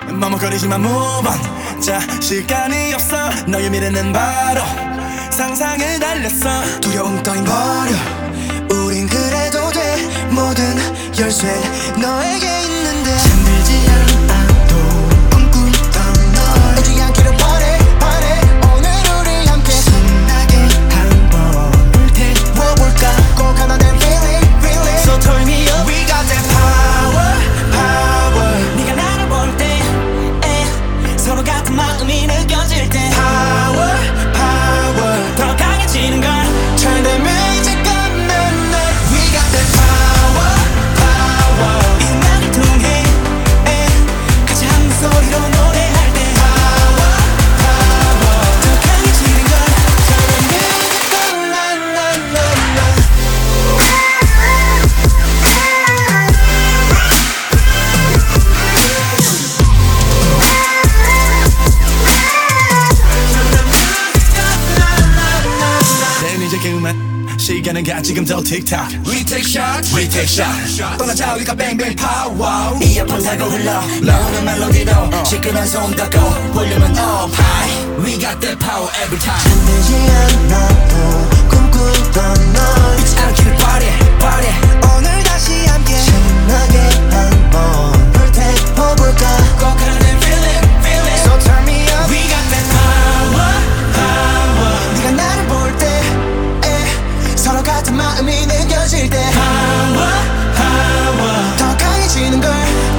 머뭇거리지만 move on. 자, 시간이 없어. 너의 미래는 바로 상상을 달렸어. 두려움 따윈 버려. 우린 그래도 돼. 모든 열쇠 너에게 있는데 잠들지 않아도 꿈꾸던 널 잊지 않기를 바래 바래. 오늘 우리 함께 신나게 한번 불태워볼까. 꼭 하나 된 feeling feeling. So turn me up. We got that power power. 네가 나를 볼 때 서로 같은 마음이 느껴질 때 power power. 더 강해지는 걸 Turn the magic on and on. We got that power power. 이 음악을 통해 같이 한 소리로 노래할 때 Power power. 더 강해지는 걸 Turn the magic on and on and on. 난 이제 그만. 시간은 가 지금도 틱탁. We take shots. We take shots. 떠나자 우리가 bang power. 이어폰 달고 흘러 나오는 멜로디로 시끄러운 손 닫고 볼륨은 up high. We got that power every time. 잠들지 않아도 꿈꾸던 널 잊지 않기를 바래 바래. 오늘 다시 함께 신나게 한번 불태워볼까. 꼭 하나 된 feeling feeling. So turn me up. We got that power power. 네가 나를 볼 때 서로 같은 마음이 느껴질 때 power power. 더 강해지는 걸